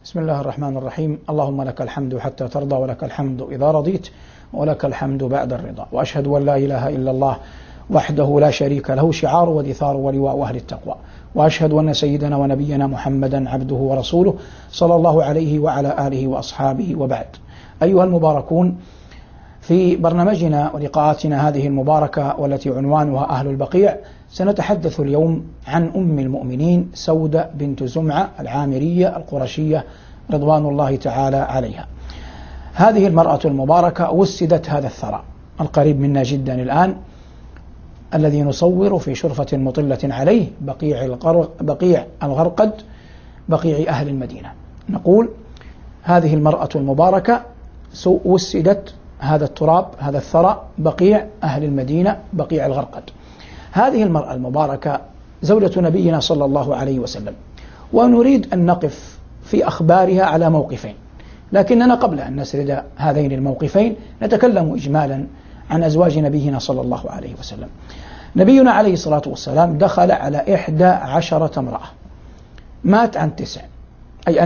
بسم الله الرحمن الرحيم. اللهم لك الحمد حتى ترضى، ولك الحمد إذا رضيت، ولك الحمد بعد الرضا. وأشهد أن لا إله إلا الله وحده لا شريك له، شعار ودثار ولواء أهل التقوى. وأشهد أن سيدنا ونبينا محمدا عبده ورسوله صلى الله عليه وعلى آله وأصحابه، وبعد. أيها المباركون، في برنامجنا ولقاءاتنا هذه المباركة والتي عنوانها أهل البقيع، سنتحدث اليوم عن أم المؤمنين سودة بنت زمعة العامرية القرشية رضوان الله تعالى عليها. هذه المرأة المباركة وسدت هذا الثراء القريب منا جدا الآن، الذي نصور في شرفة مطلة عليه بقيع الغرقد، بقيع أهل المدينة. نقول هذه المرأة المباركة وسدت هذا التراب، هذا الثراء، بقيع أهل المدينة، بقيع الغرقد. هذه المرأة المباركة زوجة نبينا صلى الله عليه وسلم، ونريد أن نقف في أخبارها على موقفين، لكننا قبل أن نسرد هذين الموقفين نتكلم إجمالا عن أزواج نبينا صلى الله عليه وسلم. نبينا عليه الصلاة والسلام دخل على 11 امرأة، مات عن 9، أي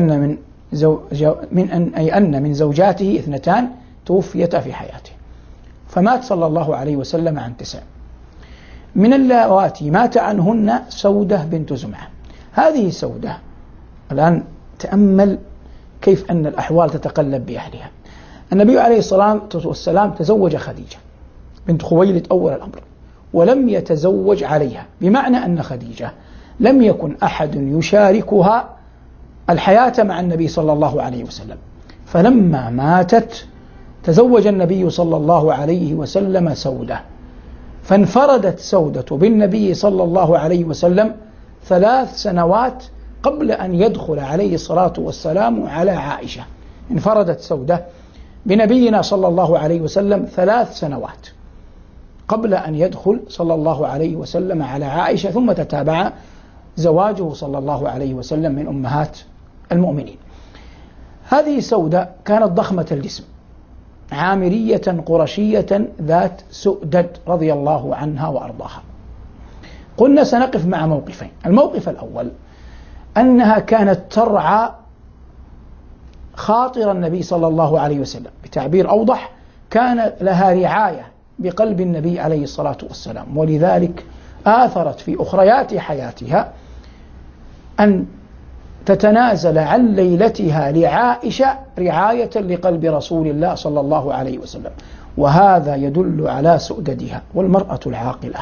أن من زوجاته 2 توفيتا في حياته، فمات صلى الله عليه وسلم عن 9. من اللواتي مات عنهن سودة بنت زمعة. هذه سودة، الآن تأمل كيف أن الأحوال تتقلب بأهلها. النبي عليه الصلاة والسلام تزوج خديجة بنت خويلد أول الأمر، ولم يتزوج عليها، بمعنى أن خديجة لم يكن أحد يشاركها الحياة مع النبي صلى الله عليه وسلم. فلما ماتت تزوج النبي صلى الله عليه وسلم سودة، فانفردت سودة بالنبي صلى الله عليه وسلم 3 سنوات قبل أن يدخل عليه الصلاة والسلام على عائشة. انفردت سودة بنبينا صلى الله عليه وسلم 3 سنوات قبل أن يدخل صلى الله عليه وسلم على عائشة، ثم تتابع زواجه صلى الله عليه وسلم من أمهات المؤمنين. هذه سودة كانت ضخمة الجسم، عامرية قرشية ذات سؤدد رضي الله عنها وأرضاها. قلنا سنقف مع موقفين. الموقف الأول أنها كانت ترعى خاطر النبي صلى الله عليه وسلم، بتعبير أوضح كان لها رعاية بقلب النبي عليه الصلاة والسلام، ولذلك آثرت في أخريات حياتها أن تتنازل عن ليلتها لعائشة رعاية لقلب رسول الله صلى الله عليه وسلم، وهذا يدل على سؤددها. والمرأة العاقلة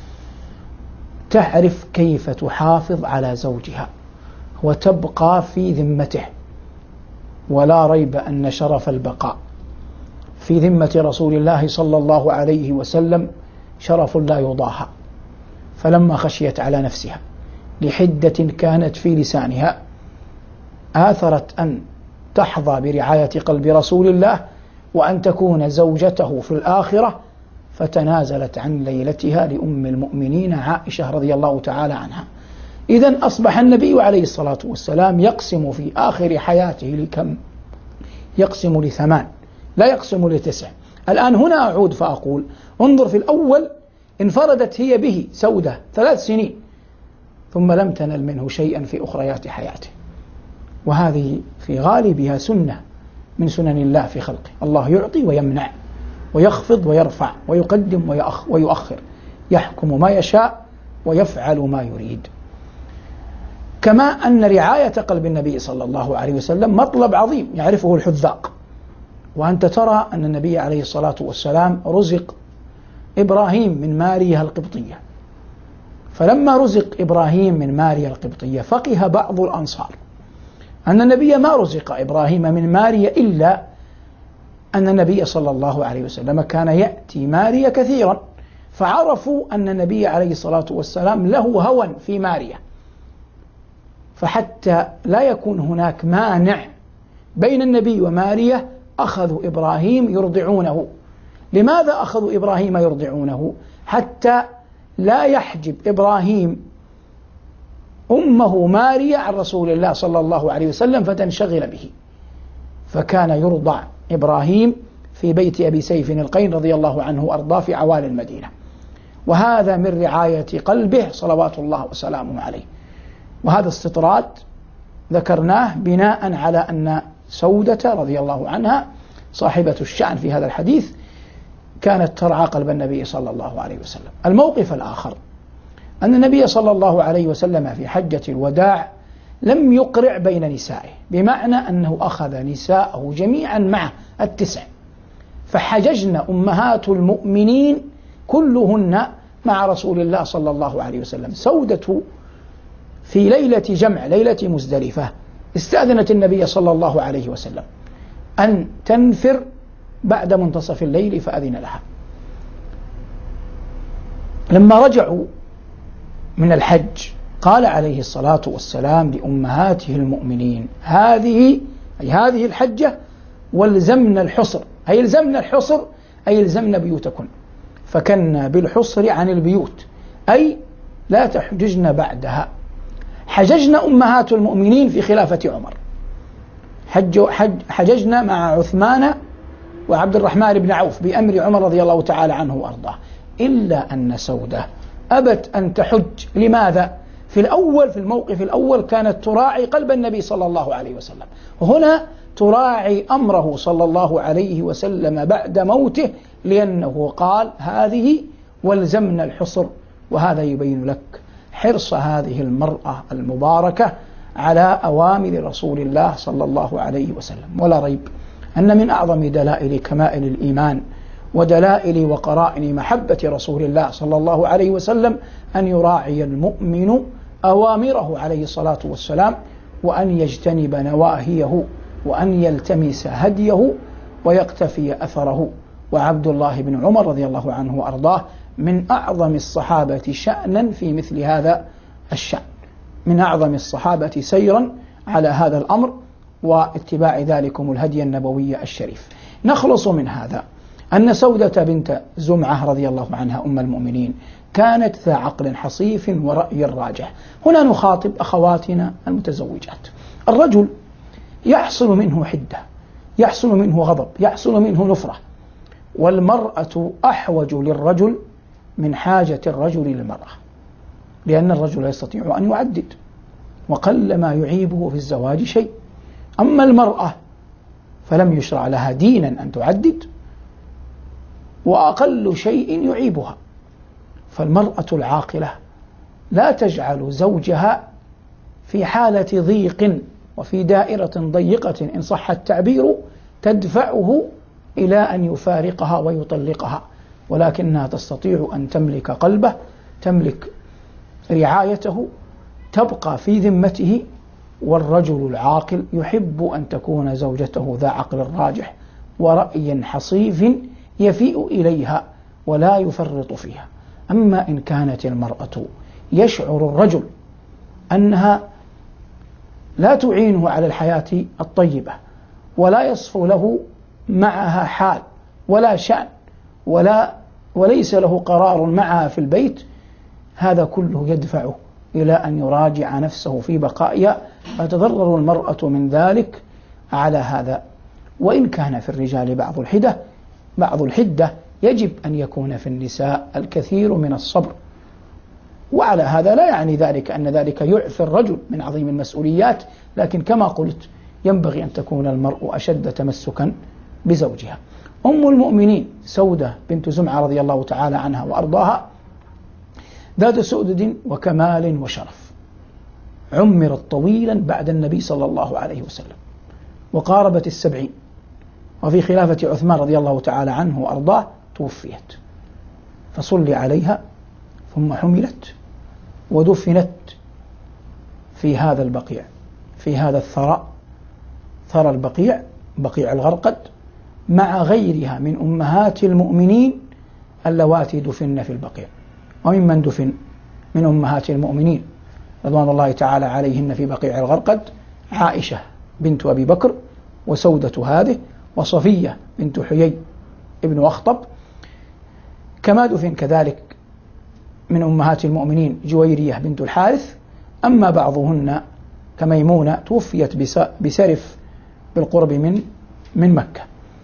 تعرف كيف تحافظ على زوجها وتبقى في ذمته، ولا ريب أن شرف البقاء في ذمة رسول الله صلى الله عليه وسلم شرف لا يضاهى. فلما خشيت على نفسها لحدة كانت في لسانها، آثرت أن تحظى برعاية قلب رسول الله وأن تكون زوجته في الآخرة، فتنازلت عن ليلتها لأم المؤمنين عائشة رضي الله تعالى عنها. إذن أصبح النبي عليه الصلاة والسلام يقسم في آخر حياته لكم؟ يقسم ل8، لا يقسم ل9. الآن هنا أعود فأقول انظر، في الأول انفردت هي به سودة 3 سنين، ثم لم تنل منه شيئا في أخريات حياته، وهذه في غالبها سنة من سنن الله في خلقه. الله يعطي ويمنع، ويخفض ويرفع، ويقدم ويؤخر، يحكم ما يشاء ويفعل ما يريد. كما أن رعاية قلب النبي صلى الله عليه وسلم مطلب عظيم يعرفه الحذاق. وأنت ترى أن النبي عليه الصلاة والسلام رزق إبراهيم من ماريا القبطية، فلما رزق إبراهيم من ماريا القبطية فقه بعض الأنصار أن النبي ما رزق إبراهيم من ماريا، إلا أن النبي صلى الله عليه وسلم كان يأتي ماريا كثيرا، فعرفوا أن النبي عليه الصلاة والسلام له هوى في ماريا، فحتى لا يكون هناك مانع بين النبي وماريا أخذوا إبراهيم يرضعونه. لماذا أخذوا إبراهيم يرضعونه؟ حتى لا يحجب إبراهيم أمه ماريا عن رسول الله صلى الله عليه وسلم فتنشغل به، فكان يرضع إبراهيم في بيت أبي سيف القين رضي الله عنه وأرضاه في عوالي المدينة، وهذا من رعاية قلبه صلوات الله وسلامه عليه. وهذا استطراد ذكرناه بناء على أن سودة رضي الله عنها صاحبة الشأن في هذا الحديث كانت ترعى قلب النبي صلى الله عليه وسلم. الموقف الآخر أن النبي صلى الله عليه وسلم في حجة الوداع لم يقرع بين نسائه، بمعنى أنه أخذ نساءه جميعا معه 9، فحججن أمهات المؤمنين كلهن مع رسول الله صلى الله عليه وسلم. سودة في ليلة جمع، ليلة مزدلفة، استأذنت النبي صلى الله عليه وسلم أن تنفر بعد منتصف الليل فأذن لها. لما رجعوا من الحج قال عليه الصلاة والسلام لأمهاته المؤمنين: هذه الحجة والزمنا الحصر، أي الزمنا الحصر أي الزمنا بيوتكن، فكنا بالحصر عن البيوت، أي لا تحججن بعدها. حججنا أمهات المؤمنين في خلافة عمر، حججنا مع عثمان وعبد الرحمن بن عوف بأمر عمر رضي الله تعالى عنه وأرضاه، إلا أن سودة أبت أن تحج. لماذا؟ في الموقف الأول كانت تراعي قلب النبي صلى الله عليه وسلم، هنا تراعي أمره صلى الله عليه وسلم بعد موته، لأنه قال: هذه والزمنا الحصر. وهذا يبين لك حرص هذه المرأة المباركة على أوامر رسول الله صلى الله عليه وسلم. ولا ريب أن من أعظم دلائل كمائل الإيمان ودلائل وقرائن محبة رسول الله صلى الله عليه وسلم أن يراعي المؤمن أوامره عليه الصلاة والسلام، وأن يجتنب نواهيه، وأن يلتمس هديه ويقتفي أثره. وعبد الله بن عمر رضي الله عنه وأرضاه من أعظم الصحابة شأنا في مثل هذا الشأن، من أعظم الصحابة سيرا على هذا الأمر واتباع ذلكم الهدي النبوي الشريف. نخلص من هذا أن سودة بنت زمعة رضي الله عنها أم المؤمنين كانت ذا عقل حصيف ورأي راجح. هنا نخاطب أخواتنا المتزوجات. الرجل يحصل منه حدة، يحصل منه غضب، يحصل منه نفرة، والمرأة أحوج للرجل من حاجة الرجل للمرأة، لأن الرجل يستطيع أن يعدد، وقل ما يعيبه في الزواج شيء. أما المرأة فلم يشرع لها دينا أن تعدد، وأقل شيء يعيبها. فالمرأة العاقلة لا تجعل زوجها في حالة ضيق وفي دائرة ضيقة إن صح التعبير تدفعه إلى أن يفارقها ويطلقها، ولكنها تستطيع أن تملك قلبه، تملك رعايته، تبقى في ذمته. والرجل العاقل يحب أن تكون زوجته ذا عقل راجح ورأي حصيف يفيء إليها ولا يفرط فيها. أما إن كانت المرأة يشعر الرجل أنها لا تعينه على الحياة الطيبة، ولا يصفو له معها حال ولا شأن، وليس له قرار معها في البيت، هذا كله يدفعه إلى أن يراجع نفسه في بقائها، فتضرر المرأة من ذلك على هذا. وإن كان في الرجال بعض الحدة يجب أن يكون في النساء الكثير من الصبر. وعلى هذا لا يعني ذلك أن ذلك يعفي الرجل من عظيم المسؤوليات، لكن كما قلت ينبغي أن تكون المرء أشد تمسكا بزوجها. أم المؤمنين سودة بنت زمعة رضي الله تعالى عنها وأرضاها ذات سؤدد وكمال وشرف، عمرت طويلا بعد النبي صلى الله عليه وسلم وقاربت 70، وفي خلافة عثمان رضي الله تعالى عنه وأرضاه توفيت، فصلي عليها ثم حملت ودفنت في هذا البقيع، في هذا الثراء، ثرى البقيع، بقيع الغرقد، مع غيرها من أمهات المؤمنين اللواتي دفن في البقيع. وممن دفن من أمهات المؤمنين رضوان الله تعالى عليهن في بقيع الغرقد عائشة بنت أبي بكر، وسودة هذه، وصفية بنت حيي ابن أخطب. كما دفن كذلك من أمهات المؤمنين جويرية بنت الحارث. أما بعضهن كميمونة توفيت بسرف بالقرب من مكة.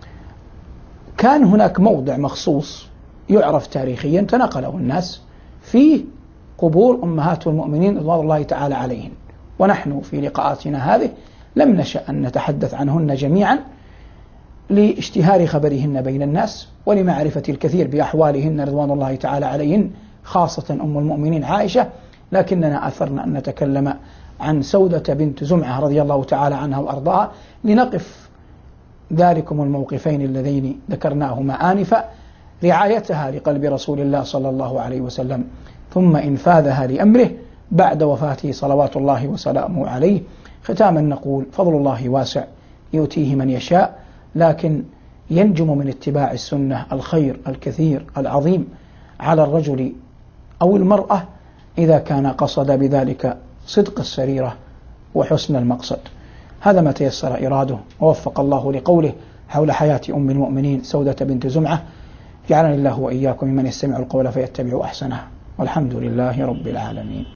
كان هناك موضع مخصوص يعرف تاريخيا تنقله الناس فيه قبور أمهات المؤمنين رضوان الله تعالى عليهن، ونحن في لقاءاتنا هذه لم نشأ أن نتحدث عنهن جميعا لاشتهار خبرهن بين الناس ولمعرفة الكثير بأحوالهن رضوان الله تعالى عليهن، خاصة أم المؤمنين عائشة، لكننا أثرنا أن نتكلم عن سودة بنت زمعة رضي الله تعالى عنها وأرضاها لنقف ذلكم الموقفين اللذين ذكرناهما آنفا، رعايتها لقلب رسول الله صلى الله عليه وسلم ثم إنفاذها لأمره بعد وفاته صلوات الله وسلامه عليه. ختاما نقول فضل الله واسع يؤتيه من يشاء، لكن ينجم من اتباع السنة الخير الكثير العظيم على الرجل أو المرأة إذا كان قصد بذلك صدق السريرة وحسن المقصد. هذا ما تيسر إراده ووفق الله لقوله حول حياة أم المؤمنين سودة بنت زمعة. جعلني الله وإياكم ممن يستمع القول فيتبع أحسنه، والحمد لله رب العالمين.